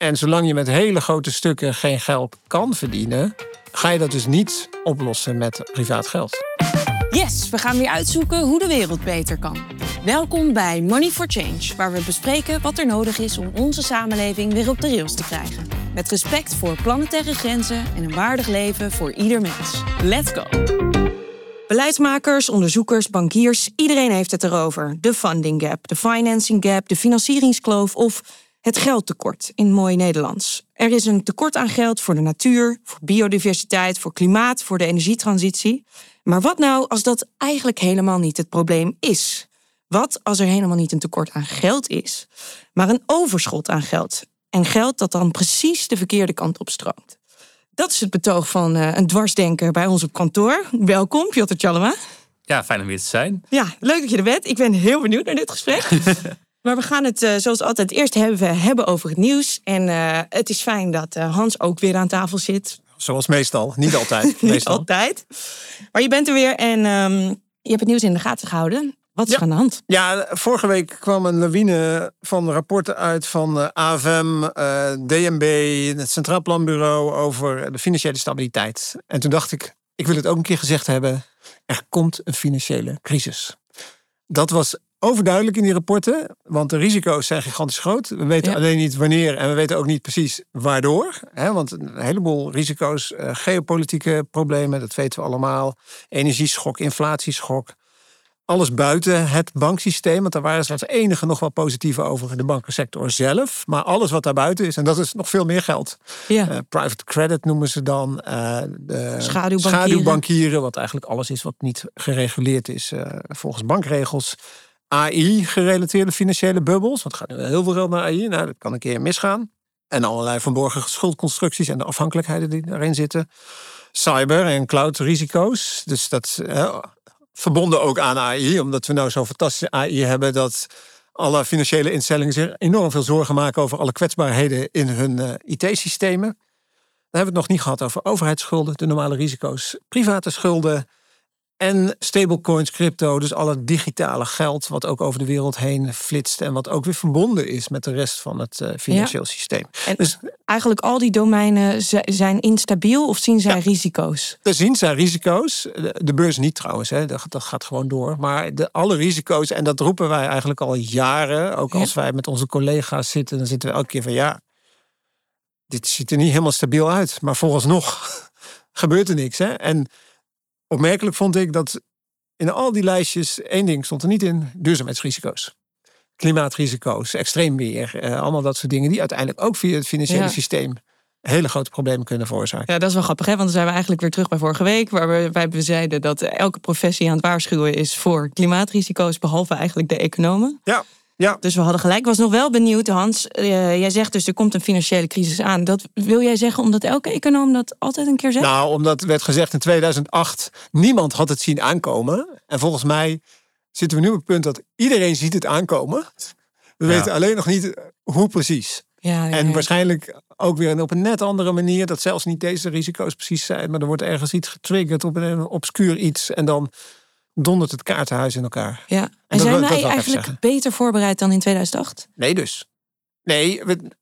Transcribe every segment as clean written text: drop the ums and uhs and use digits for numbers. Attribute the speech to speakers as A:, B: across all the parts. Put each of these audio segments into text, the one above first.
A: En zolang je met hele grote stukken geen geld kan verdienen, ga je dat dus niet oplossen met privaat geld.
B: Yes, we gaan weer uitzoeken hoe de wereld beter kan. Welkom bij Money for Change, waar we bespreken wat er nodig is om onze samenleving weer op de rails te krijgen. Met respect voor planetaire grenzen en een waardig leven voor ieder mens. Let's go! Beleidsmakers, onderzoekers, bankiers, iedereen heeft het erover. De funding gap, de financing gap, de financieringskloof of het geldtekort in mooi Nederlands. Er is een tekort aan geld voor de natuur, voor biodiversiteit, voor klimaat, voor de energietransitie. Maar wat nou als dat eigenlijk helemaal niet het probleem is? Wat als er helemaal niet een tekort aan geld is, maar een overschot aan geld? En geld dat dan precies de verkeerde kant op stroomt. Dat is het betoog van een dwarsdenker bij ons op kantoor. Welkom, Piotr Tjallema.
C: Ja, fijn om weer te zijn.
B: Ja, leuk dat je er bent. Ik ben heel benieuwd naar dit gesprek. Maar we gaan het zoals altijd eerst hebben over het nieuws. En het is fijn dat Hans ook weer aan tafel zit.
A: Zoals meestal, niet altijd.
B: Niet altijd. Maar je bent er weer en je hebt het nieuws in de gaten gehouden. Wat is er aan de hand?
A: Ja, vorige week kwam een lawine van rapporten uit van AFM, DNB, het Centraal Planbureau over de financiële stabiliteit. En toen dacht ik wil het ook een keer gezegd hebben, er komt een financiële crisis. Dat was overduidelijk in die rapporten, want de risico's zijn gigantisch groot. We weten alleen niet wanneer en we weten ook niet precies waardoor. Want een heleboel risico's, geopolitieke problemen, dat weten we allemaal. Energieschok, inflatieschok. Alles buiten het banksysteem, want daar waren ze als enige nog wel positief over de bankensector zelf. Maar alles wat daarbuiten is, en dat is nog veel meer geld.
B: Ja.
A: Private credit noemen ze dan. De
B: schaduwbankieren,
A: wat eigenlijk alles is wat niet gereguleerd is volgens bankregels. AI-gerelateerde financiële bubbels, want het gaat nu heel veel geld naar AI. Nou, dat kan een keer misgaan. En allerlei verborgen schuldconstructies en de afhankelijkheden die daarin zitten. Cyber- en cloud-risico's. Dus dat verbonden ook aan AI, omdat we nou zo'n fantastische AI hebben dat alle financiële instellingen zich enorm veel zorgen maken over alle kwetsbaarheden in hun IT-systemen. Dan hebben we het nog niet gehad over overheidsschulden, de normale risico's, private schulden en stablecoins, crypto, dus alle digitale geld wat ook over de wereld heen flitst en wat ook weer verbonden is met de rest van het financieel systeem.
B: En dus eigenlijk al die domeinen zijn instabiel of zien zij risico's?
A: Er zien zij risico's. De beurs niet trouwens, dat gaat gewoon door. Maar alle risico's, en dat roepen wij eigenlijk al jaren, ook als wij met onze collega's zitten, dan zitten we elke keer van dit ziet er niet helemaal stabiel uit. Maar vooralsnog gebeurt er niks. En opmerkelijk vond ik dat in al die lijstjes één ding stond er niet in: duurzaamheidsrisico's. Klimaatrisico's, extreem weer. Allemaal dat soort dingen die uiteindelijk ook via het financiële systeem hele grote problemen kunnen veroorzaken.
B: Ja, dat is wel grappig, want dan zijn we eigenlijk weer terug bij vorige week, waar wij zeiden dat elke professie aan het waarschuwen is voor klimaatrisico's, behalve eigenlijk de economen.
A: Ja.
B: Dus we hadden gelijk. Ik was nog wel benieuwd, Hans. Jij zegt dus er komt een financiële crisis aan. Dat wil jij zeggen omdat elke econoom dat altijd een keer zegt?
A: Nou, omdat werd gezegd in 2008, niemand had het zien aankomen. En volgens mij zitten we nu op het punt dat iedereen ziet het aankomen. We weten alleen nog niet hoe precies. En waarschijnlijk ook weer op een net andere manier, dat zelfs niet deze risico's precies zijn, maar er wordt ergens iets getriggerd op een obscuur iets en dan dondert het kaartenhuis in elkaar.
B: Ja. En zijn wij eigenlijk beter voorbereid dan in 2008?
A: Nee dus. Nee,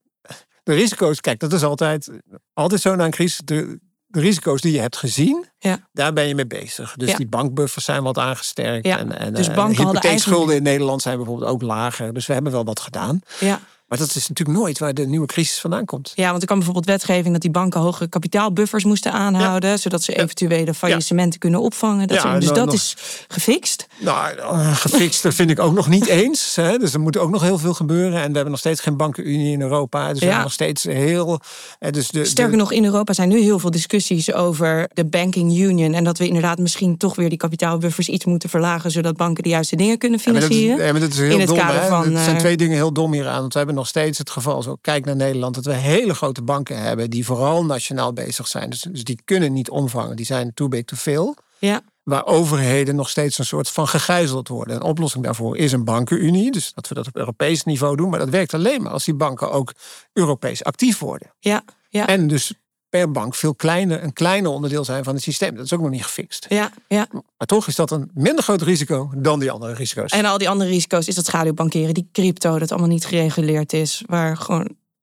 A: de risico's, kijk, dat is altijd zo na een crisis. De risico's die je hebt gezien, daar ben je mee bezig. Dus die bankbuffers zijn wat aangesterkt.
B: Ja.
A: En
B: dus banken
A: hypotheekschulden in Nederland zijn bijvoorbeeld ook lager. Dus we hebben wel wat gedaan.
B: Ja.
A: Maar dat is natuurlijk nooit waar de nieuwe crisis vandaan komt.
B: Ja, want er kwam bijvoorbeeld wetgeving dat die banken hogere kapitaalbuffers moesten aanhouden, zodat ze eventuele faillissementen kunnen opvangen. Dat is gefixt.
A: Nou, gefixt, dat vind ik ook nog niet eens. Dus er moet ook nog heel veel gebeuren. En we hebben nog steeds geen bankenunie in Europa. Dus we hebben nog steeds heel.
B: Sterker nog, in Europa zijn nu heel veel discussies over de banking union. En dat we inderdaad misschien toch weer die kapitaalbuffers iets moeten verlagen, zodat banken de juiste dingen kunnen financieren.
A: Maar dat is heel
B: in het
A: dom.
B: kader van.
A: Er zijn twee dingen heel dom hieraan. Want we hebben nog steeds het geval, zo kijk naar Nederland, dat we hele grote banken hebben die vooral nationaal bezig zijn. Dus die kunnen niet omvangen. Die zijn too big to fail.
B: Ja.
A: Waar overheden nog steeds een soort van gegijzeld worden. Een oplossing daarvoor is een bankenunie. Dus dat we dat op Europees niveau doen. Maar dat werkt alleen maar als die banken ook Europees actief worden.
B: Ja.
A: En dus per bank een kleiner onderdeel zijn van het systeem. Dat is ook nog niet gefixt.
B: Ja.
A: Maar toch is dat een minder groot risico dan die andere risico's.
B: En al die andere risico's is dat schaduwbankieren, die crypto, dat allemaal niet gereguleerd is. Waar gewoon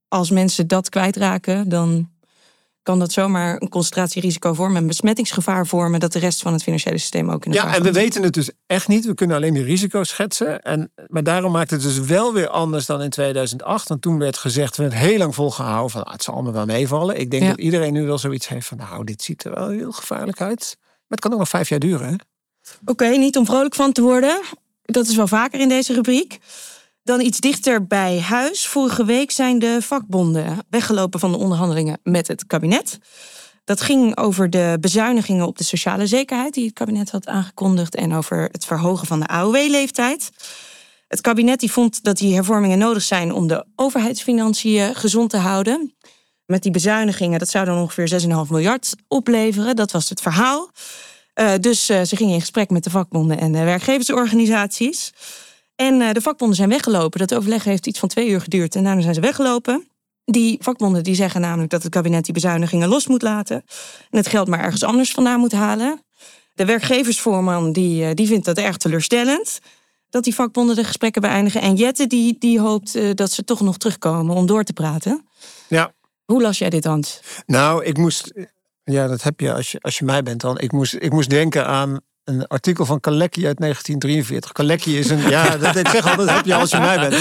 D: als mensen dat kwijtraken, dan kan dat zomaar een concentratierisico vormen, een besmettingsgevaar vormen, dat de rest van het financiële systeem ook in de
A: Ja, en we weten het dus echt niet. We kunnen alleen de risico's schetsen. Maar daarom maakt het dus wel weer anders dan in 2008. Want toen werd gezegd, we hebben het heel lang volgehouden van het zal allemaal wel meevallen. Ik denk dat iedereen nu wel zoiets heeft van dit ziet er wel heel gevaarlijk uit. Maar het kan ook nog 5 jaar duren, hè?
D: Oké, niet om vrolijk van te worden. Dat is wel vaker in deze rubriek. Dan iets dichter bij huis. Vorige week zijn de vakbonden weggelopen van de onderhandelingen met het kabinet. Dat ging over de bezuinigingen op de sociale zekerheid die het kabinet had aangekondigd en over het verhogen van de AOW-leeftijd. Het kabinet die vond dat die hervormingen nodig zijn om de overheidsfinanciën gezond te houden. Met die bezuinigingen, dat zou dan ongeveer 6,5 miljard opleveren. Dat was het verhaal. Dus ze gingen in gesprek met de vakbonden en de werkgeversorganisaties. En de vakbonden zijn weggelopen. Dat overleg heeft iets van 2 uur geduurd en daarna zijn ze weggelopen. Die vakbonden die zeggen namelijk dat het kabinet die bezuinigingen los moet laten. En het geld maar ergens anders vandaan moet halen. De werkgeversvoorman die vindt dat erg teleurstellend. Dat die vakbonden de gesprekken beëindigen. En Jette die hoopt dat ze toch nog terugkomen om door te praten.
A: Ja.
D: Hoe las jij dit, Hans?
A: Nou, ik moest... Ja, dat heb je als je mij bent dan. Ik moest denken aan een artikel van Kalecki uit 1943. Kalecki is een... Ja, ik zeg al, dat heb je als je mij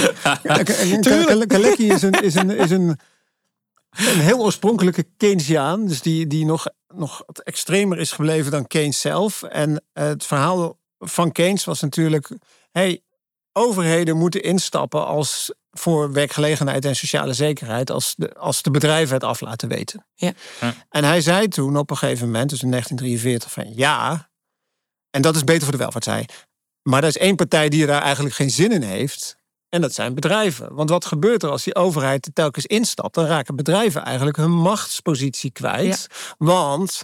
A: bent. Kalecki is een heel oorspronkelijke Keynesiaan. Dus die nog wat extremer is gebleven dan Keynes zelf. En het verhaal van Keynes was natuurlijk... overheden moeten instappen als voor werkgelegenheid en sociale zekerheid als de bedrijven het af laten weten.
D: Ja.
A: En hij zei toen op een gegeven moment, dus in 1943, van ja, en dat is beter voor de welvaart, zei. Maar er is één partij die daar eigenlijk geen zin in heeft. En dat zijn bedrijven. Want wat gebeurt er als die overheid er telkens instapt? Dan raken bedrijven eigenlijk hun machtspositie kwijt. Ja. Want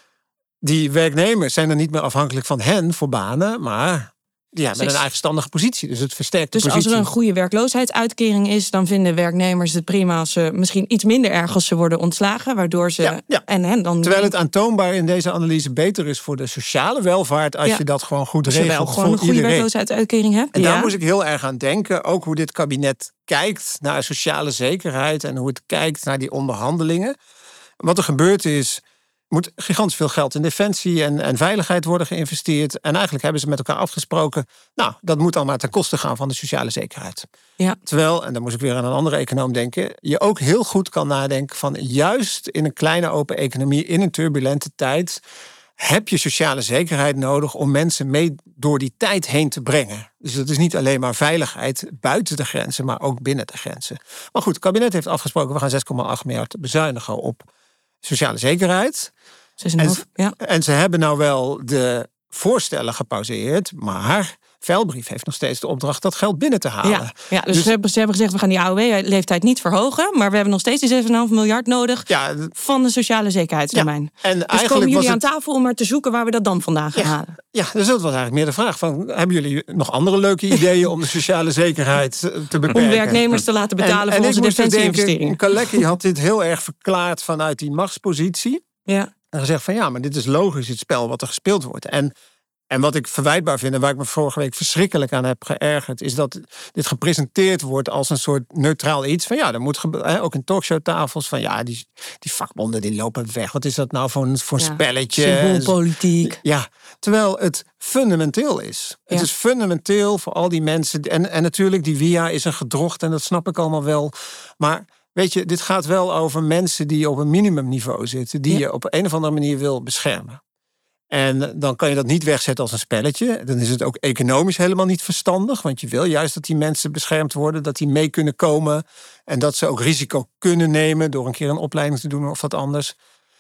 A: die werknemers zijn dan niet meer afhankelijk van hen voor banen, maar met een eigenstandige positie. Dus het versterkt de positie.
D: Dus als er een goede werkloosheidsuitkering is, dan vinden werknemers het prima als ze misschien iets minder erg als ze worden ontslagen, waardoor ze dan.
A: Terwijl het aantoonbaar in deze analyse beter is voor de sociale welvaart als je dat gewoon goed regelt.
D: Als je wel gewoon een goede werkloosheidsuitkering hebt.
A: En daar moest ik heel erg aan denken, ook hoe dit kabinet kijkt naar sociale zekerheid en hoe het kijkt naar die onderhandelingen. Wat er gebeurd is, moet gigantisch veel geld in defensie en veiligheid worden geïnvesteerd. En eigenlijk hebben ze met elkaar afgesproken, dat moet dan maar ten koste gaan van de sociale zekerheid.
D: Ja.
A: Terwijl, en dan moest ik weer aan een andere econoom denken, je ook heel goed kan nadenken van juist in een kleine open economie, in een turbulente tijd, heb je sociale zekerheid nodig om mensen mee door die tijd heen te brengen. Dus dat is niet alleen maar veiligheid buiten de grenzen, maar ook binnen de grenzen. Maar goed, het kabinet heeft afgesproken, we gaan 6,8 miljard bezuinigen op sociale zekerheid.
D: 6,5,
A: en ze hebben nou wel de voorstellen gepauzeerd, maar Veilbrief heeft nog steeds de opdracht dat geld binnen te halen.
D: Ja, dus ze hebben gezegd, we gaan die AOW-leeftijd niet verhogen, maar we hebben nog steeds die 6,5 miljard nodig van de sociale zekerheidsdomein.
A: Ja, en
D: dus
A: eigenlijk
D: komen jullie aan tafel om maar te zoeken waar we dat dan vandaan gaan halen?
A: Ja, dus dat was eigenlijk meer de vraag van, hebben jullie nog andere leuke ideeën om de sociale zekerheid te beperken?
D: Om werknemers te laten betalen voor onze defensie-investeringen.
A: Kalecki had dit heel erg verklaard vanuit die machtspositie.
D: Ja.
A: En gezegd van maar dit is logisch het spel wat er gespeeld wordt. En wat ik verwijtbaar vind en waar ik me vorige week verschrikkelijk aan heb geërgerd, is dat dit gepresenteerd wordt als een soort neutraal iets. Van er moet ook in talkshowtafels van die vakbonden die lopen weg. Wat is dat nou voor een spelletje?
D: Symboolpolitiek.
A: Ja, terwijl het fundamenteel is. Ja. Het is fundamenteel voor al die mensen. En natuurlijk, die via is een gedrocht en dat snap ik allemaal wel. Maar weet je, dit gaat wel over mensen die op een minimumniveau zitten, die je op een of andere manier wil beschermen. En dan kan je dat niet wegzetten als een spelletje. Dan is het ook economisch helemaal niet verstandig. Want je wil juist dat die mensen beschermd worden, dat die mee kunnen komen. En dat ze ook risico kunnen nemen door een keer een opleiding te doen of wat anders.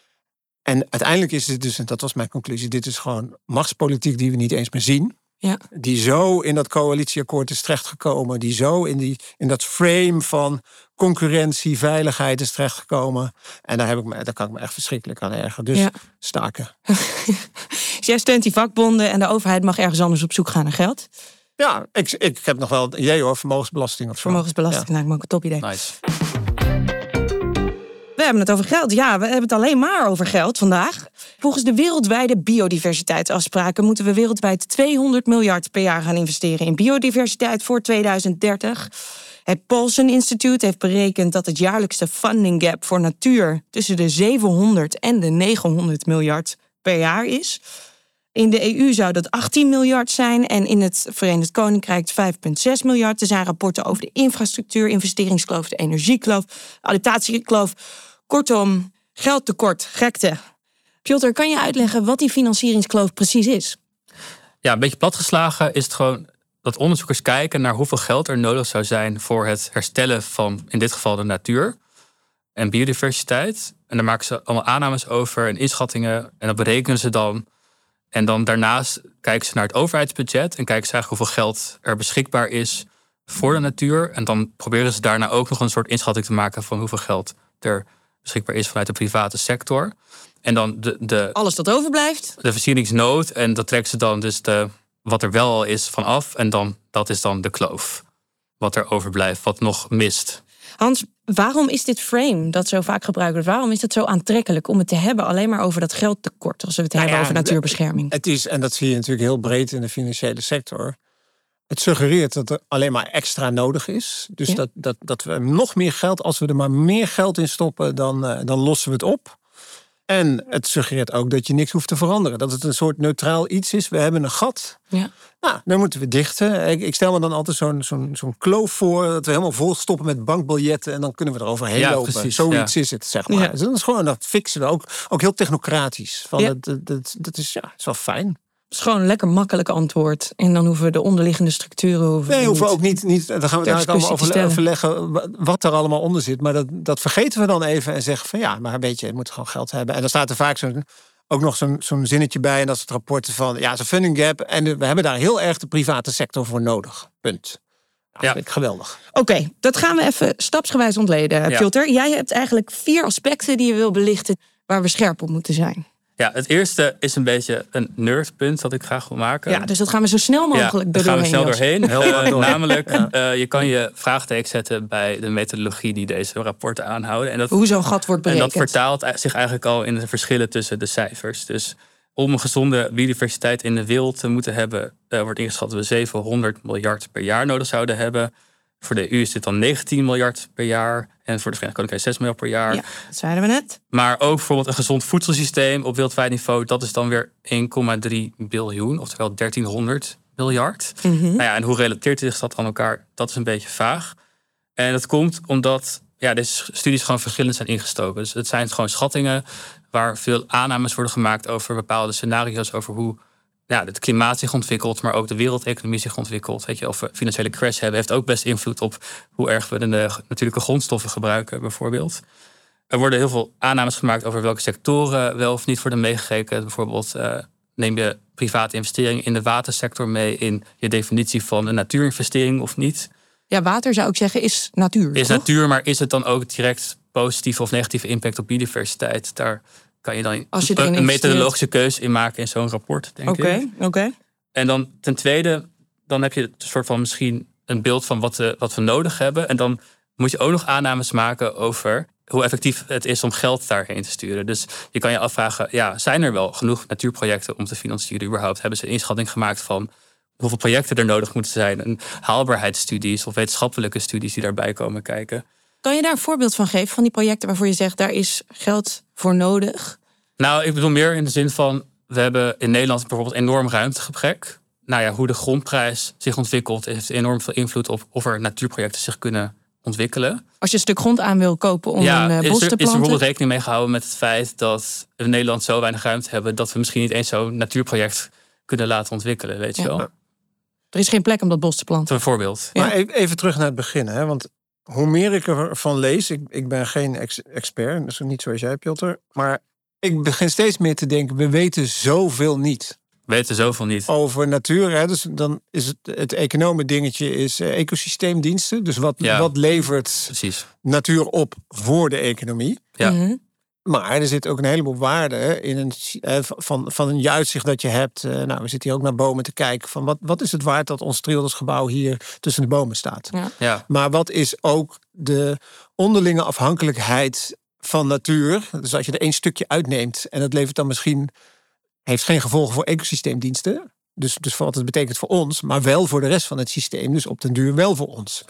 A: En uiteindelijk is het dus, en dat was mijn conclusie, dit is gewoon machtspolitiek die we niet eens meer zien.
D: Ja.
A: Die zo in dat coalitieakkoord is terechtgekomen. Die zo in dat frame van concurrentie, veiligheid is terechtgekomen. En daar kan ik me echt verschrikkelijk aan ergeren. Dus staken.
D: Dus jij steunt die vakbonden en de overheid mag ergens anders op zoek gaan naar geld?
A: Ja, ik heb nog wel een idee hoor, vermogensbelasting of zo.
D: Vermogensbelasting, lijkt me ook een top idee.
C: Nice.
D: We hebben het over geld. Ja, we hebben het alleen maar over geld vandaag. Volgens de wereldwijde biodiversiteitsafspraken moeten we wereldwijd 200 miljard per jaar gaan investeren in biodiversiteit voor 2030. Het Paulson Instituut heeft berekend dat het jaarlijkse funding gap voor natuur tussen de 700 en de 900 miljard per jaar is. In de EU zou dat 18 miljard zijn en in het Verenigd Koninkrijk 5,6 miljard. Er zijn rapporten over de infrastructuur, investeringskloof, de energiekloof, adaptatiekloof. Kortom, geldtekort, gekte. Piotr, kan je uitleggen wat die financieringskloof precies is?
C: Ja, een beetje platgeslagen is het gewoon dat onderzoekers kijken naar hoeveel geld er nodig zou zijn voor het herstellen van, in dit geval, de natuur en biodiversiteit. En daar maken ze allemaal aannames over en inschattingen en dat berekenen ze dan. En dan daarnaast kijken ze naar het overheidsbudget en kijken ze eigenlijk hoeveel geld er beschikbaar is voor de natuur. En dan proberen ze daarna ook nog een soort inschatting te maken van hoeveel geld er beschikbaar is vanuit de private sector. En dan
D: alles dat overblijft.
C: De versieringsnood. En dat trekken ze dan dus wat er wel al is vanaf. En dan, dat is dan de kloof. Wat er overblijft, wat nog mist.
D: Hans, waarom is dit frame dat zo vaak gebruikt wordt? Waarom is het zo aantrekkelijk om het te hebben alleen maar over dat geldtekort, als we het hebben over natuurbescherming?
A: Het is, en dat zie je natuurlijk heel breed in de financiële sector, het suggereert dat er alleen maar extra nodig is. Dus ja, dat we nog meer geld, als we er maar meer geld in stoppen, dan lossen we het op. En het suggereert ook dat je niks hoeft te veranderen. Dat het een soort neutraal iets is. We hebben een gat. Ja. Nou, dan moeten we dichten. Ik stel me dan altijd zo'n kloof voor, dat we helemaal vol stoppen met bankbiljetten en dan kunnen we er overheen lopen.
C: Precies,
A: zoiets is het, zeg maar. Ja. Dus dat is gewoon, dat fixen we ook heel technocratisch. Dat is wel fijn.
D: Het is gewoon een lekker makkelijk antwoord. En dan hoeven we de onderliggende structuren
A: hoeven we ook niet. Dan gaan we daar allemaal overleggen wat er allemaal onder zit. Maar dat vergeten we dan even en zeggen van ja, maar een beetje, je moet gewoon geld hebben. En dan staat er vaak ook nog zo'n zinnetje bij. En dat is het rapport van ja, zo'n funding gap. En we hebben daar heel erg de private sector voor nodig. Punt. Nou, ja. Vind ik geweldig.
D: Oké, dat gaan we even stapsgewijs ontleden, Piotr. Jij hebt eigenlijk 4 aspecten die je wil belichten waar we scherp op moeten zijn.
C: Ja, het eerste is een beetje een nerdpunt dat ik graag wil maken.
D: Ja, dus dat gaan we zo snel mogelijk
C: doorheen. Daar gaan we snel doorheen. Namelijk, je kan je vraagteken zetten bij de methodologie die deze rapporten aanhouden. En
D: hoe zo'n gat wordt berekend.
C: En dat vertaalt zich eigenlijk al in de verschillen tussen de cijfers. Dus om een gezonde biodiversiteit in de wereld te moeten hebben, wordt ingeschat dat we 700 miljard per jaar nodig zouden hebben. Voor de EU is dit dan 19 miljard per jaar. En voor de Verenigd Koninkrijk 6 miljard per jaar. Ja,
D: dat zeiden we net.
C: Maar ook bijvoorbeeld een gezond voedselsysteem op wereldwijd niveau. Dat is dan weer 1,3 biljoen. Oftewel 1300 miljard. Mm-hmm. Nou ja, en hoe relateert zich dat aan elkaar? Dat is een beetje vaag. En dat komt omdat deze studies gewoon verschillend zijn ingestoken. Dus het zijn gewoon schattingen waar veel aannames worden gemaakt over bepaalde scenario's. Over hoe het klimaat zich ontwikkelt, maar ook de wereldeconomie zich ontwikkelt. Weet je, of we financiële crash hebben, heeft ook best invloed op hoe erg we de natuurlijke grondstoffen gebruiken, bijvoorbeeld. Er worden heel veel aannames gemaakt over welke sectoren wel of niet worden meegerekend. Bijvoorbeeld neem je private investeringen in de watersector mee in je definitie van een natuurinvestering of niet.
D: Ja, water zou ik zeggen is natuur.
C: Is toch? Natuur, maar is het dan ook direct positieve of negatieve impact op biodiversiteit? Daar kan je dan een methodologische keuze in maken in zo'n rapport, denk ik.
D: Oké.
C: En dan ten tweede, dan heb je een soort van misschien een beeld van wat we nodig hebben. En dan moet je ook nog aannames maken over hoe effectief het is om geld daarheen te sturen. Dus je kan je afvragen, zijn er wel genoeg natuurprojecten om te financieren überhaupt? Hebben ze een inschatting gemaakt van hoeveel projecten er nodig moeten zijn? En haalbaarheidsstudies of wetenschappelijke studies die daarbij komen kijken.
D: Kan je daar een voorbeeld van geven, van die projecten waarvoor je zegt, daar is geld voor nodig?
C: Nou, ik bedoel meer in de zin van, we hebben in Nederland bijvoorbeeld enorm ruimtegebrek. Nou ja, hoe de grondprijs zich ontwikkelt, heeft enorm veel invloed op of er natuurprojecten zich kunnen ontwikkelen.
D: Als je een stuk grond aan wil kopen om een bos te planten.
C: Is er bijvoorbeeld rekening mee gehouden met het feit dat we in Nederland zo weinig ruimte hebben dat we misschien niet eens zo'n natuurproject kunnen laten ontwikkelen, weet je wel?
D: Er is geen plek om dat bos te planten.
C: Bijvoorbeeld.
A: Ja. Maar even terug naar het begin, hè? Want hoe meer ik ervan lees, ik ben geen expert, dus niet zoals jij, Piotr, maar ik begin steeds meer te denken, we weten zoveel niet.
C: Weten zoveel niet.
A: Over natuur, hè? Dus dan is het economen dingetje is ecosysteemdiensten. Dus wat levert natuur op voor de economie?
C: Ja.
D: Mm-hmm.
A: Maar er zit ook een heleboel waarde in van je uitzicht dat je hebt. We zitten hier ook naar bomen te kijken. Van wat is het waard dat ons Triodos-gebouw hier tussen de bomen staat?
C: Ja.
A: Maar wat is ook de onderlinge afhankelijkheid van natuur? Dus als je er 1 stukje uitneemt en dat levert dan misschien, heeft geen gevolgen voor ecosysteemdiensten. Dus voor wat het betekent voor ons, maar wel voor de rest van het systeem. Dus op den duur wel voor ons.
C: Ja.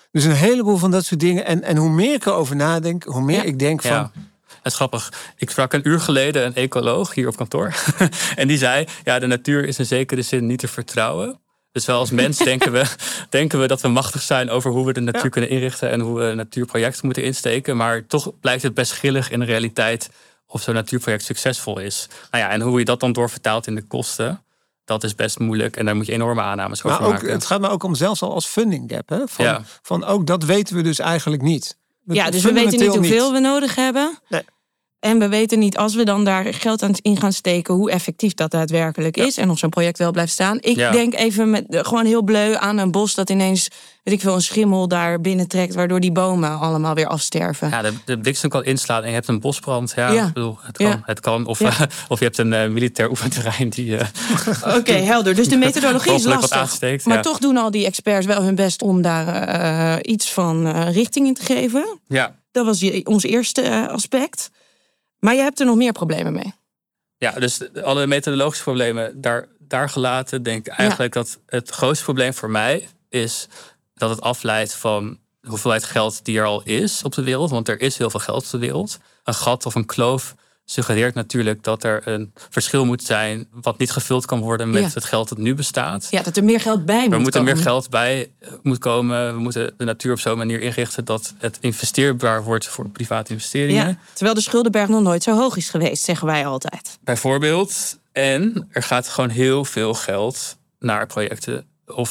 A: Dus een heleboel van dat soort dingen. En hoe meer ik erover nadenk, hoe meer ik denk van...
C: Ja. Het is grappig. Ik sprak een uur geleden een ecoloog hier op kantoor. En die zei, de natuur is in zekere zin niet te vertrouwen. Dus wel als mens denken we dat we machtig zijn over hoe we de natuur kunnen inrichten en hoe we natuurprojecten moeten insteken. Maar toch blijkt het best grillig in de realiteit of zo'n natuurproject succesvol is. En hoe je dat dan doorvertaalt in de kosten, dat is best moeilijk. En daar moet je enorme aannames over maken.
A: Het gaat me ook om zelfs al als funding gap. Hè? Van ook dat weten we dus eigenlijk niet.
D: Dus we weten niet hoeveel we nodig hebben.
A: Nee.
D: En we weten niet, als we dan daar geld in gaan steken, hoe effectief dat daadwerkelijk is. En of zo'n project wel blijft staan. Ik denk even gewoon heel bleu aan een bos dat ineens, een schimmel daar binnentrekt, waardoor die bomen allemaal weer afsterven.
C: Ja, de bliksem kan inslaan en je hebt een bosbrand. Ik bedoel, het kan. Of je hebt een militair oefenterrein die...
D: Oké, helder. Dus de methodologie is lastig. Maar toch doen al die experts wel hun best om daar iets van richting in te geven.
C: Ja.
D: Dat was ons eerste aspect. Maar je hebt er nog meer problemen mee.
C: Ja, dus alle methodologische problemen daar gelaten, denk ik eigenlijk dat het grootste probleem voor mij is dat het afleidt van de hoeveelheid geld die er al is op de wereld. Want er is heel veel geld op de wereld. Een gat of een kloof suggereert natuurlijk dat er een verschil moet zijn wat niet gevuld kan worden met het geld dat nu bestaat. Ja,
D: dat er meer geld bij moet komen.
C: Er moet er meer geld bij moet komen. We moeten de natuur op zo'n manier inrichten dat het investeerbaar wordt voor private investeringen.
D: Ja, terwijl de schuldenberg nog nooit zo hoog is geweest, zeggen wij altijd.
C: Bijvoorbeeld. En er gaat gewoon heel veel geld naar projecten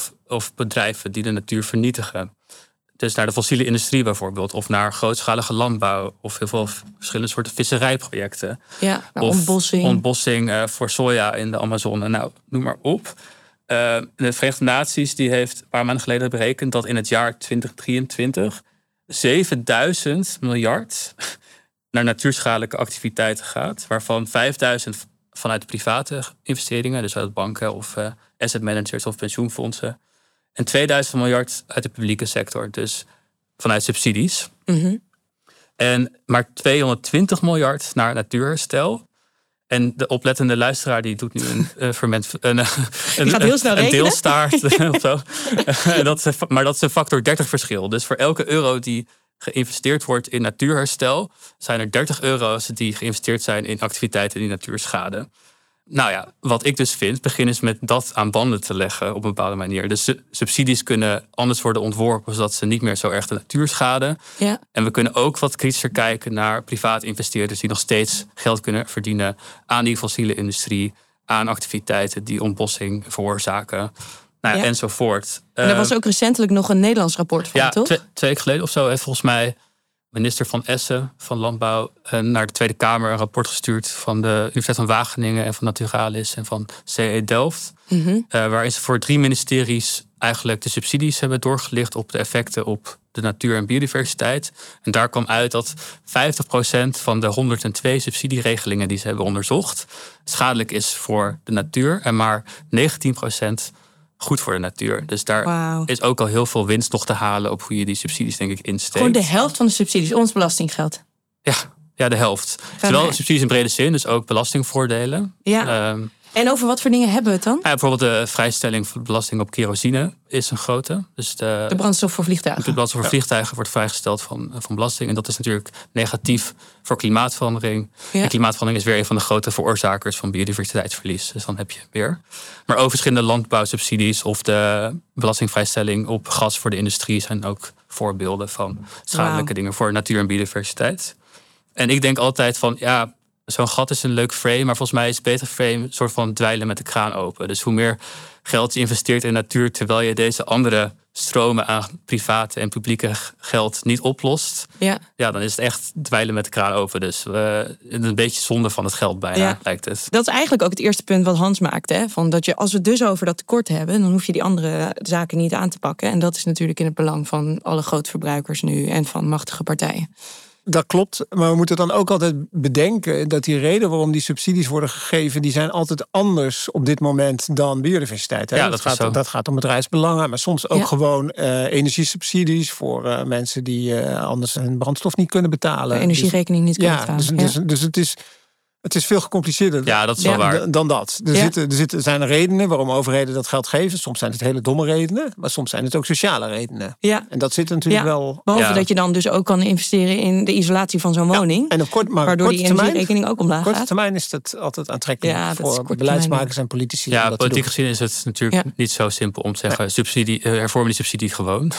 C: of bedrijven die de natuur vernietigen. Dus naar de fossiele industrie bijvoorbeeld. Of naar grootschalige landbouw. Of heel veel verschillende soorten visserijprojecten.
D: Ja,
C: of ontbossing voor soja in de Amazone. Nou, noem maar op. De Verenigde Naties die heeft een paar maanden geleden berekend dat in het jaar 2023 7000 miljard naar natuurschadelijke activiteiten gaat. Waarvan 5000 vanuit private investeringen. Dus uit banken of asset managers of pensioenfondsen. En 2000 miljard uit de publieke sector, dus vanuit subsidies.
D: Mm-hmm.
C: En maar 220 miljard naar natuurherstel. En de oplettende luisteraar die doet nu een deelstaart of zo. Maar dat is een factor 30 verschil. Dus voor elke euro die geïnvesteerd wordt in natuurherstel, zijn er 30 euro's die geïnvesteerd zijn in activiteiten die natuur schaden. Nou ja, wat ik dus vind, begin eens met dat aan banden te leggen op een bepaalde manier. Dus subsidies kunnen anders worden ontworpen, zodat ze niet meer zo erg de natuur schaden.
D: Ja.
C: En we kunnen ook wat kritischer kijken naar private investeerders die nog steeds geld kunnen verdienen aan die fossiele industrie, aan activiteiten die ontbossing veroorzaken. Enzovoort.
D: En er was ook recentelijk nog een Nederlands rapport van, toch?
C: 2 weken geleden of zo heeft volgens mij minister Van Essen van Landbouw naar de Tweede Kamer een rapport gestuurd van de Universiteit van Wageningen en van Naturalis en van CE Delft.
D: Mm-hmm.
C: Waarin ze voor 3 ministeries eigenlijk de subsidies hebben doorgelicht op de effecten op de natuur en biodiversiteit. En daar kwam uit dat 50% van de 102 subsidieregelingen die ze hebben onderzocht schadelijk is voor de natuur en maar 19% goed voor de natuur. Dus daar is ook al heel veel winst nog te halen op hoe je die subsidies denk ik insteekt.
D: Gewoon de helft van de subsidies, ons belastinggeld.
C: Ja, de helft. Zowel subsidies in brede zin, dus ook belastingvoordelen.
D: Ja. En over wat voor dingen hebben we het dan?
C: Bijvoorbeeld de vrijstelling van belasting op kerosine is een grote. Dus de
D: brandstof voor vliegtuigen.
C: De brandstof voor vliegtuigen wordt vrijgesteld van belasting. En dat is natuurlijk negatief voor klimaatverandering.
D: Ja.
C: En klimaatverandering is weer een van de grote veroorzakers van biodiversiteitsverlies. Dus dan heb je weer. Maar ook verschillende landbouwsubsidies of de belastingvrijstelling op gas voor de industrie zijn ook voorbeelden van schadelijke dingen voor natuur en biodiversiteit. En ik denk altijd van zo'n gat is een leuk frame, maar volgens mij is het beter frame een soort van dweilen met de kraan open. Dus hoe meer geld je investeert in natuur, terwijl je deze andere stromen aan private en publieke geld niet oplost, dan is het echt dweilen met de kraan open. Dus een beetje zonde van het geld bijna, lijkt het.
D: Dat is eigenlijk ook het eerste punt wat Hans maakt. Hè? Van dat je, als we het dus over dat tekort hebben, dan hoef je die andere zaken niet aan te pakken. En dat is natuurlijk in het belang van alle grootverbruikers nu en van machtige partijen.
A: Dat klopt, maar we moeten dan ook altijd bedenken dat die reden waarom die subsidies worden gegeven, die zijn altijd anders op dit moment dan biodiversiteit. Hè?
C: Ja,
A: dat gaat om bedrijfsbelangen, maar soms ook gewoon energiesubsidies voor mensen die anders hun brandstof niet kunnen betalen.
D: De energierekening niet kunnen betalen.
A: Dus het is Het is veel gecompliceerder
C: Ja, dat is wel waar.
A: dan dat. Er zijn redenen waarom overheden dat geld geven. Soms zijn het hele domme redenen, maar soms zijn het ook sociale redenen.
D: Ja.
A: En dat zit natuurlijk wel...
D: Behalve dat je dan dus ook kan investeren in de isolatie van zo'n woning.
A: En
D: waardoor die energierekening ook omlaag gaat.
A: Op korte termijn is dat altijd aantrekkelijk voor beleidsmakers en politici.
C: Ja, politiek gezien is het natuurlijk niet zo simpel om te zeggen... hervormen die subsidie gewoon.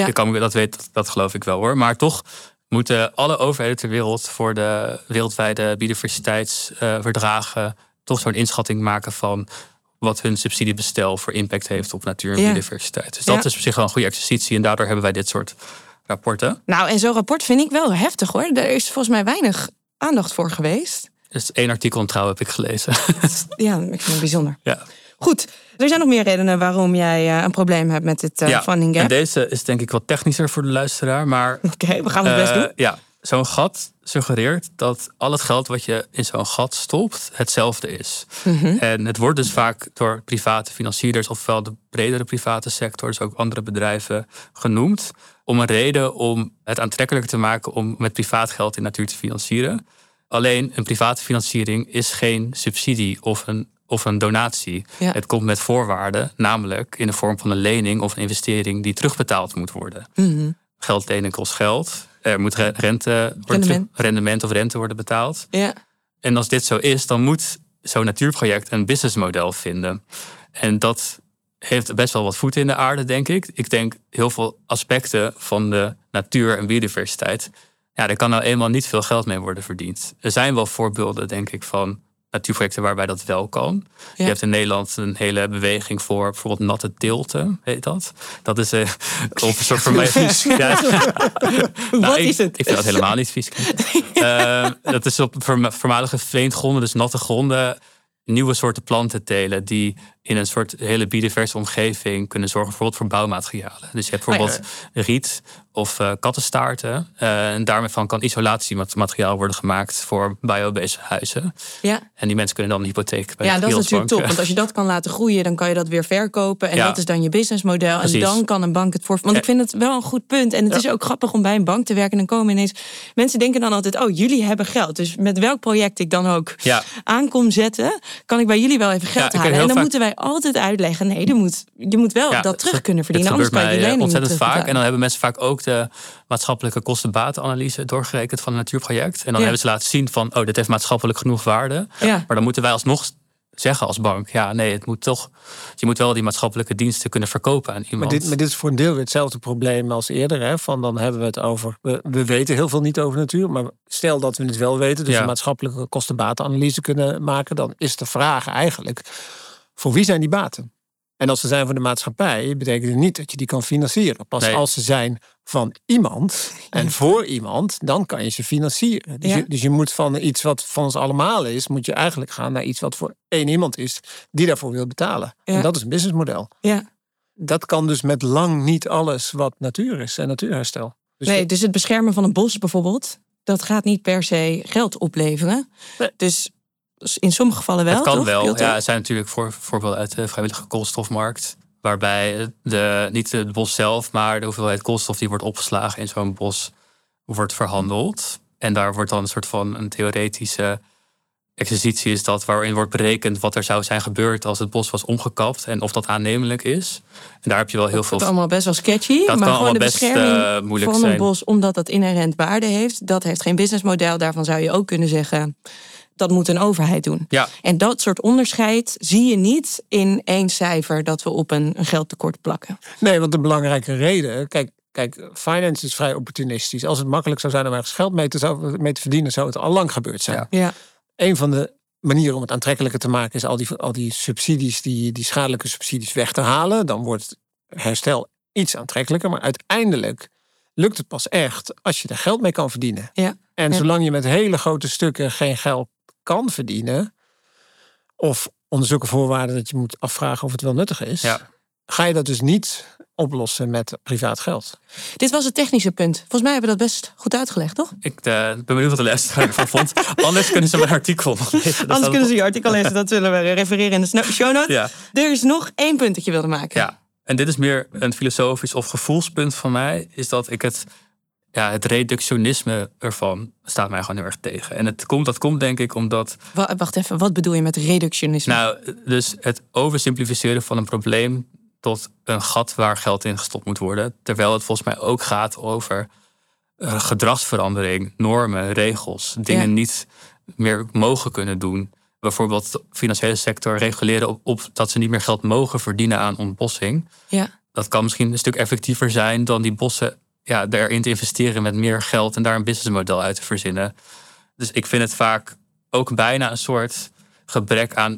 C: Dat geloof ik wel hoor. Maar toch... moeten alle overheden ter wereld voor de wereldwijde biodiversiteitsverdragen toch zo'n inschatting maken van wat hun subsidiebestel voor impact heeft op natuur en biodiversiteit. Dus dat is op zich wel een goede exercitie en daardoor hebben wij dit soort rapporten.
D: Nou, en zo'n rapport vind ik wel heftig hoor. Er is volgens mij weinig aandacht voor geweest.
C: Dus 1 artikel in Trouw heb ik gelezen.
D: Ja, ik vind het bijzonder.
C: Ja.
D: Goed, er zijn nog meer redenen waarom jij een probleem hebt met dit funding gap.
C: En deze is denk ik wat technischer voor de luisteraar. Maar
D: Oké, we gaan het best doen.
C: Ja, zo'n gat suggereert dat al het geld wat je in zo'n gat stopt hetzelfde is. Mm-hmm. En het wordt dus vaak door private financierders, ofwel de bredere private sector, dus ook andere bedrijven, genoemd. Om een reden om het aantrekkelijker te maken om met privaat geld in natuur te financieren. Alleen een private financiering is geen subsidie of een donatie. Ja. Het komt met voorwaarden, namelijk in de vorm van een lening of een investering die terugbetaald moet worden. Mm-hmm. Geld lenen kost geld. Er moet rendement of rente worden betaald. Ja. En als dit zo is, dan moet zo'n natuurproject een businessmodel vinden. En dat heeft best wel wat voeten in de aarde, denk ik. Ik denk heel veel aspecten van de natuur en biodiversiteit. Ja, daar kan nou eenmaal niet veel geld mee worden verdiend. Er zijn wel voorbeelden, denk ik, van natuurprojecten waarbij dat wel kan. Ja. Je hebt in Nederland een hele beweging voor bijvoorbeeld natte teelten, heet dat. Dat is een soort voor mij vies. Ja.
D: Wat is het?
C: Ik vind dat helemaal niet vies. Dat is op voormalige veendgronden, dus natte gronden, nieuwe soorten planten telen die in een soort hele biodiverse omgeving kunnen zorgen, bijvoorbeeld voor bouwmaterialen. Dus je hebt bijvoorbeeld riet of kattenstaarten. En daarmee kan isolatiemateriaal worden gemaakt voor biobased huizen. Ja. En die mensen kunnen dan een hypotheek bij de
D: dat is natuurlijk top. Want als je dat kan laten groeien, dan kan je dat weer verkopen. En dat is dan je businessmodel. Precies. En dan kan een bank het voor. Want ik vind het wel een goed punt. En het is ook grappig om bij een bank te werken. En dan komen ineens mensen denken dan altijd: oh, jullie hebben geld. Dus met welk project ik dan ook aan kom zetten, kan ik bij jullie wel even geld halen. En dan moeten wij altijd uitleggen: nee, je moet wel dat terug kunnen verdienen. Anders kan je die lening
C: ontzettend vaak. En dan hebben mensen vaak ook de maatschappelijke kosten-batenanalyse doorgerekend van een natuurproject. En dan hebben ze laten zien van, dit heeft maatschappelijk genoeg waarde. Ja. Maar dan moeten wij alsnog zeggen als bank, het moet toch, je moet wel die maatschappelijke diensten kunnen verkopen aan iemand.
A: Maar dit is voor een deel weer hetzelfde probleem als eerder. Hè? Van dan hebben we het over, we weten heel veel niet over natuur, maar stel dat we het wel weten, dus een maatschappelijke kosten-batenanalyse kunnen maken, dan is de vraag eigenlijk, voor wie zijn die baten? En als ze zijn voor de maatschappij, betekent het niet dat je die kan financieren. Pas als ze zijn van iemand en voor iemand, dan kan je ze financieren. Dus je moet van iets wat van ons allemaal is, moet je eigenlijk gaan naar iets wat voor één iemand is die daarvoor wil betalen. Ja. En dat is een businessmodel. Ja. Dat kan dus met lang niet alles wat natuur is en natuurherstel.
D: Dus het beschermen van een bos bijvoorbeeld, dat gaat niet per se geld opleveren. Nee. Dus in sommige gevallen wel.
C: Het kan
D: toch?
C: wel. Ja, er zijn natuurlijk voorbeelden uit de vrijwillige koolstofmarkt. Waarbij niet het bos zelf, maar de hoeveelheid koolstof die wordt opgeslagen in zo'n bos wordt verhandeld. En daar wordt dan een soort van een theoretische exercitie is dat, waarin wordt berekend wat er zou zijn gebeurd als het bos was omgekapt en of dat aannemelijk is. En daar heb je wel heel veel.
D: Dat is allemaal best wel sketchy.
C: Dat
D: maar
C: kan
D: gewoon de
C: best
D: bescherming van
C: zijn.
D: een bos, omdat dat inherent waarde heeft, dat heeft geen businessmodel. Daarvan zou je ook kunnen zeggen, dat moet een overheid doen. Ja. En dat soort onderscheid zie je niet in één cijfer dat we op een geldtekort plakken.
A: Nee, want de belangrijke reden, kijk, finance is vrij opportunistisch. Als het makkelijk zou zijn om ergens geld mee te verdienen, zou het al lang gebeurd zijn. Ja. Een van de manieren om het aantrekkelijker te maken is al die subsidies, die schadelijke subsidies weg te halen. Dan wordt herstel iets aantrekkelijker. Maar uiteindelijk lukt het pas echt als je er geld mee kan verdienen. Ja. En zolang je met hele grote stukken geen geld kan verdienen, of onder zulke voorwaarden dat je moet afvragen of het wel nuttig is, ga je dat dus niet oplossen met privaat geld.
D: Dit was het technische punt. Volgens mij hebben we dat best goed uitgelegd, toch?
C: Ik ben benieuwd wat de luisteraar ervan vond. Anders kunnen ze mijn artikel nog lezen.
D: Anders kunnen ze je artikel lezen. Dat zullen we refereren in de show notes. Ja. Er is nog 1 punt dat je wilde maken.
C: Ja, en dit is meer een filosofisch of gevoelspunt van mij. Is dat ik het het reductionisme ervan staat mij gewoon heel erg tegen. En dat komt denk ik omdat...
D: Wacht even, wat bedoel je met reductionisme?
C: Nou, dus het oversimplificeren van een probleem tot een gat waar geld in gestopt moet worden. Terwijl het volgens mij ook gaat over gedragsverandering, normen, regels. Dingen niet meer mogen kunnen doen. Bijvoorbeeld de financiële sector reguleren op dat ze niet meer geld mogen verdienen aan ontbossing.
D: Ja.
C: Dat kan misschien een stuk effectiever zijn dan die bossen erin te investeren met meer geld en daar een businessmodel uit te verzinnen. Dus ik vind het vaak ook bijna een soort gebrek aan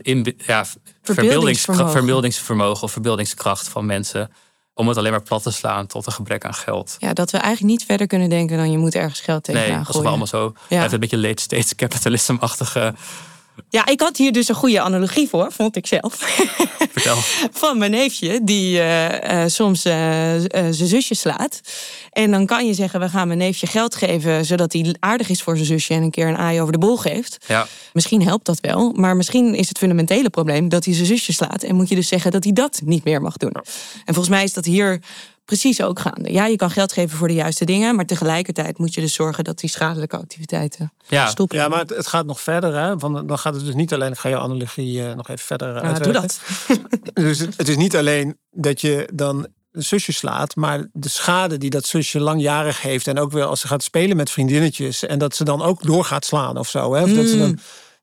C: verbeeldingsvermogen of verbeeldingskracht van mensen om het alleen maar plat te slaan tot een gebrek aan geld.
D: Ja, dat we eigenlijk niet verder kunnen denken dan je moet ergens geld tegenaan gooien.
C: Nee, dat is wel allemaal zo.
D: Ja.
C: Heeft een beetje late stage capitalism-achtige...
D: Ja, ik had hier dus een goede analogie voor, vond ik zelf.
C: Vertel.
D: Van mijn neefje, die soms zijn zusje slaat. En dan kan je zeggen, we gaan mijn neefje geld geven, zodat hij aardig is voor zijn zusje en een keer een aai over de bol geeft.
C: Ja.
D: Misschien helpt dat wel, maar misschien is het fundamentele probleem dat hij zijn zusje slaat. En moet je dus zeggen dat hij dat niet meer mag doen. En volgens mij is dat hier precies ook gaande. Ja, je kan geld geven voor de juiste dingen, maar tegelijkertijd moet je dus zorgen dat die schadelijke activiteiten stoppen.
A: Ja, maar het gaat nog verder. Hè? Dan gaat het dus niet alleen, ik ga je analogie nog even verder uitwerken.
D: Doe dat.
A: Dus het is niet alleen dat je dan een zusje slaat, maar de schade die dat zusje langjarig heeft en ook weer als ze gaat spelen met vriendinnetjes en dat ze dan ook door gaat slaan of zo. Hè? Of dat ze dan,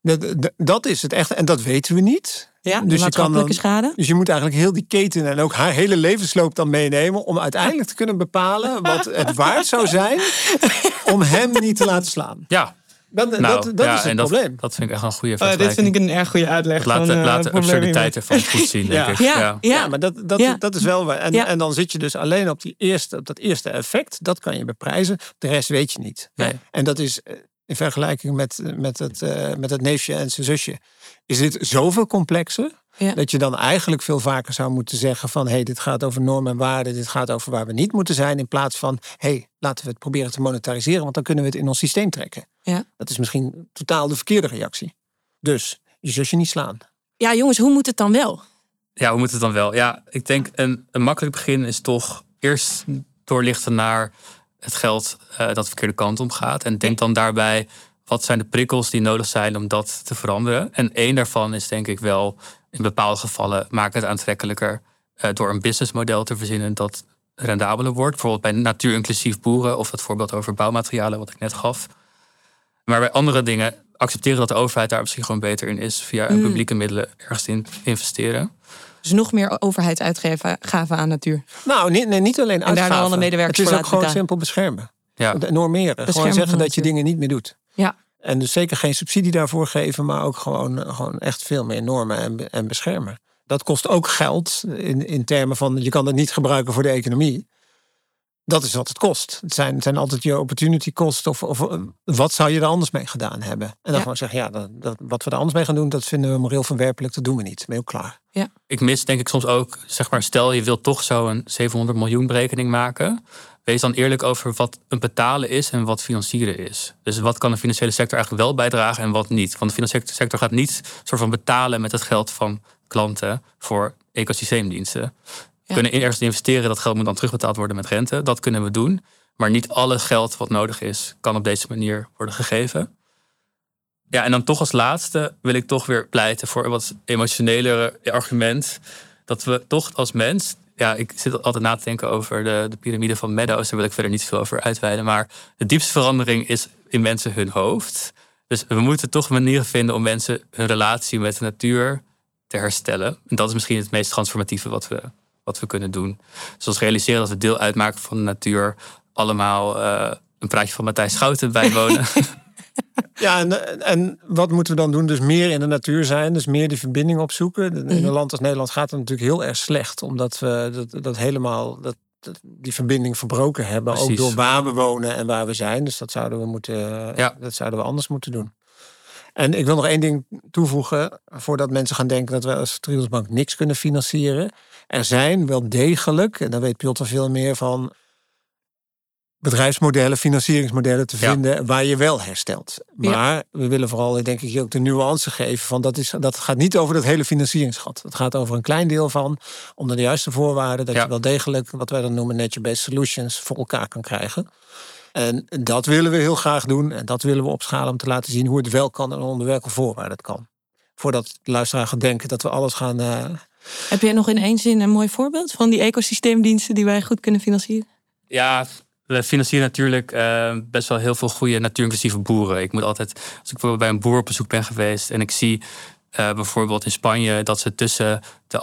A: dat is het echt. En dat weten we niet.
D: Ja,
A: dus
D: maatschappelijke schade.
A: Dus je moet eigenlijk heel die keten en ook haar hele levensloop dan meenemen om uiteindelijk te kunnen bepalen wat het waard zou zijn om hem niet te laten slaan.
C: Ja.
A: Dat is het probleem.
C: Dat vind ik echt een goede vergelijking.
D: Dit vind ik een erg goede uitleg.
C: Laat de absurditeit ervan goed zien, denk ik.
A: Ja, maar dat is wel waar. En dan zit je dus alleen op dat eerste effect. Dat kan je beprijzen. De rest weet je niet.
C: Nee.
A: En dat is in vergelijking met het neefje en zijn zusje. Is dit zoveel complexer? Ja. Dat je dan eigenlijk veel vaker zou moeten zeggen van dit gaat over normen en waarden. Dit gaat over waar we niet moeten zijn. In plaats van laten we het proberen te monetariseren. Want dan kunnen we het in ons systeem trekken. Ja. Dat is misschien totaal de verkeerde reactie. Dus je zusje niet slaan.
D: Ja, jongens, hoe moet het dan wel?
C: Ja, hoe moet het dan wel? Ja, ik denk een makkelijk begin is toch eerst doorlichten naar het geld dat de verkeerde kant om gaat. En denk dan daarbij, wat zijn de prikkels die nodig zijn om dat te veranderen? En één daarvan is denk ik wel, in bepaalde gevallen, maak het aantrekkelijker door een businessmodel te verzinnen dat rendabeler wordt. Bijvoorbeeld bij natuurinclusief boeren of het voorbeeld over bouwmaterialen wat ik net gaf. Maar bij andere dingen accepteren dat de overheid daar misschien gewoon beter in is via publieke middelen ergens in investeren.
D: Dus nog meer overheidsuitgaven aan natuur.
A: Nou, niet alleen uitgaven.
D: En daar dan alle medewerkers
A: het is
D: voor
A: ook gewoon
D: betalen.
A: simpel beschermen.
C: Ja.
A: Normeren. Gewoon zeggen dat je dingen niet meer doet.
D: Ja.
A: En dus zeker geen subsidie daarvoor geven, maar ook gewoon echt veel meer normen en beschermen. Dat kost ook geld in termen van je kan het niet gebruiken voor de economie. Dat is wat het kost. Het zijn altijd je opportunity cost of wat zou je er anders mee gedaan hebben. En dan gewoon zeggen, wat we er anders mee gaan doen, dat vinden we moreel verwerpelijk, dat doen we niet. Ben je ook klaar.
D: Ja.
C: Ik mis denk ik soms ook, zeg maar, stel je wilt toch zo'n 700 miljoen berekening maken. Wees dan eerlijk over wat een betalen is en wat financieren is. Dus wat kan de financiële sector eigenlijk wel bijdragen en wat niet. Want de financiële sector gaat niet soort van betalen met het geld van klanten voor ecosysteemdiensten. We kunnen ergens investeren, dat geld moet dan terugbetaald worden met rente. Dat kunnen we doen. Maar niet alle geld wat nodig is, kan op deze manier worden gegeven. Ja, en dan toch als laatste wil ik toch weer pleiten voor een wat emotionelere argument. Dat we toch als mens... Ja, ik zit altijd na te denken over de piramide van Meadows. Daar wil ik verder niet veel over uitweiden. Maar de diepste verandering is in mensen hun hoofd. Dus we moeten toch manieren vinden om mensen hun relatie met de natuur te herstellen. En dat is misschien het meest transformatieve wat we kunnen doen. Zoals realiseren dat we deel uitmaken van de natuur. Allemaal een praatje van Matthijs Schouten bijwonen.
A: Ja, en wat moeten we dan doen? Dus meer in de natuur zijn, dus meer die verbinding opzoeken. In een land als Nederland gaat het natuurlijk heel erg slecht, omdat we die verbinding verbroken hebben.
C: Precies.
A: Ook door waar we wonen en waar we zijn. Dus dat zouden we anders moeten doen. En ik wil nog één ding toevoegen, voordat mensen gaan denken dat wij als Triodos niks kunnen financieren. Er zijn wel degelijk, en daar weet Piotr veel meer van, bedrijfsmodellen, financieringsmodellen te vinden waar je wel herstelt. Maar we willen vooral, denk ik, ook de nuance geven van dat gaat niet over dat hele financieringsgat. Het gaat over een klein deel van, onder de juiste voorwaarden, dat je wel degelijk, wat wij dan noemen nature-based solutions, voor elkaar kan krijgen. En dat willen we heel graag doen. En dat willen we opschalen om te laten zien hoe het wel kan en onder welke voorwaarden het kan. Voordat de luisteraar gaat denken dat we alles gaan...
D: Heb jij nog in één zin een mooi voorbeeld van die ecosysteemdiensten die wij goed kunnen financieren?
C: Ja, we financieren natuurlijk best wel heel veel goede natuurinclusieve boeren. Ik moet altijd, als ik bijvoorbeeld bij een boer op bezoek ben geweest en ik zie bijvoorbeeld in Spanje dat ze tussen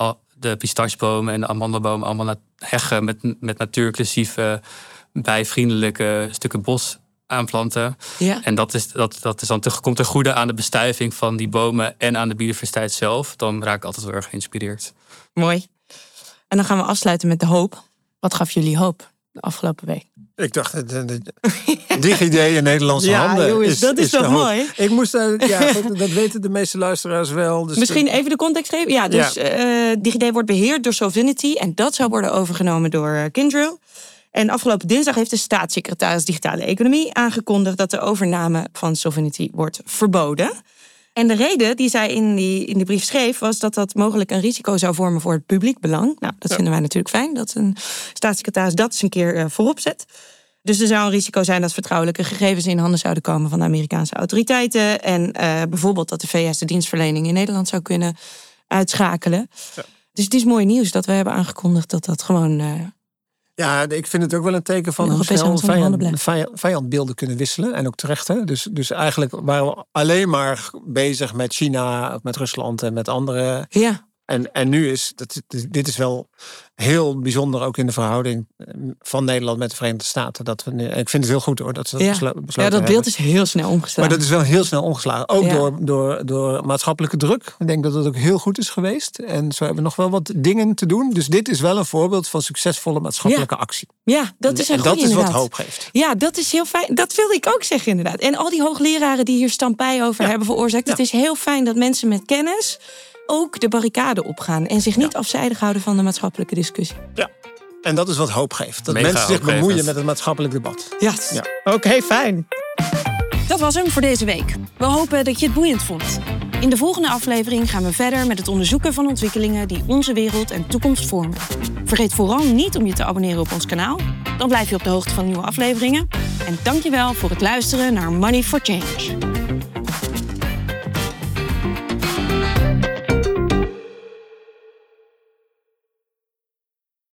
C: de pistachebomen en de amandelbomen allemaal heggen met natuurinclusieve, bijvriendelijke stukken bos aanplanten. Ja. En dat is dan komt ten goede aan de bestuiving van die bomen en aan de biodiversiteit zelf. Dan raak ik altijd wel erg geïnspireerd.
D: Mooi. En dan gaan we afsluiten met de hoop. Wat gaf jullie hoop de afgelopen week?
A: Ik dacht, de DigiD in Nederlandse handen.
D: Jongens, dat is toch mooi?
A: Ik moest, dat weten de meeste luisteraars wel. Dus
D: misschien even de context geven. Ja, dus DigiD wordt beheerd door Sovereignty. En dat zou worden overgenomen door Kyndryl. En afgelopen dinsdag heeft de staatssecretaris Digitale Economie aangekondigd dat de overname van Sovereignty wordt verboden. En de reden die zij in de brief schreef was dat mogelijk een risico zou vormen voor het publiek belang. Nou, dat vinden wij natuurlijk fijn, dat een staatssecretaris dat eens een keer voorop zet. Dus er zou een risico zijn dat vertrouwelijke gegevens in handen zouden komen van de Amerikaanse autoriteiten. En bijvoorbeeld dat de VS de dienstverlening in Nederland zou kunnen uitschakelen. Ja. Dus het is mooi nieuws dat we hebben aangekondigd dat gewoon...
A: Ja, ik vind het ook wel een teken van hoe snel vijandbeelden kunnen wisselen. En ook terecht. Hè? Dus eigenlijk waren we alleen maar bezig met China, met Rusland en met andere. Ja. En nu is dit is wel heel bijzonder, ook in de verhouding van Nederland met de Verenigde Staten. Ik vind het heel goed hoor, dat ze dat besloten hebben.
D: Dat beeld is heel snel omgeslagen.
A: Maar dat is wel heel snel omgeslagen. Ook door maatschappelijke druk. Ik denk dat het ook heel goed is geweest. En zo hebben we nog wel wat dingen te doen. Dus dit is wel een voorbeeld van succesvolle maatschappelijke actie.
D: Ja, dat is een goeie,
A: is wat hoop geeft.
D: Ja, dat is heel fijn. Dat wilde ik ook zeggen inderdaad. En al die hoogleraren die hier stampij over hebben veroorzaakt. Ja. Het is heel fijn dat mensen met kennis ook de barricade opgaan en zich niet afzijdig houden van de maatschappelijke discussie.
A: Ja, en dat is wat hoop geeft. Dat mensen zich bemoeien met het maatschappelijk debat.
D: Ja. Oké, fijn.
B: Dat was hem voor deze week. We hopen dat je het boeiend vond. In de volgende aflevering gaan we verder met het onderzoeken van ontwikkelingen die onze wereld en toekomst vormen. Vergeet vooral niet om je te abonneren op ons kanaal. Dan blijf je op de hoogte van nieuwe afleveringen. En dankjewel voor het luisteren naar Money for Change.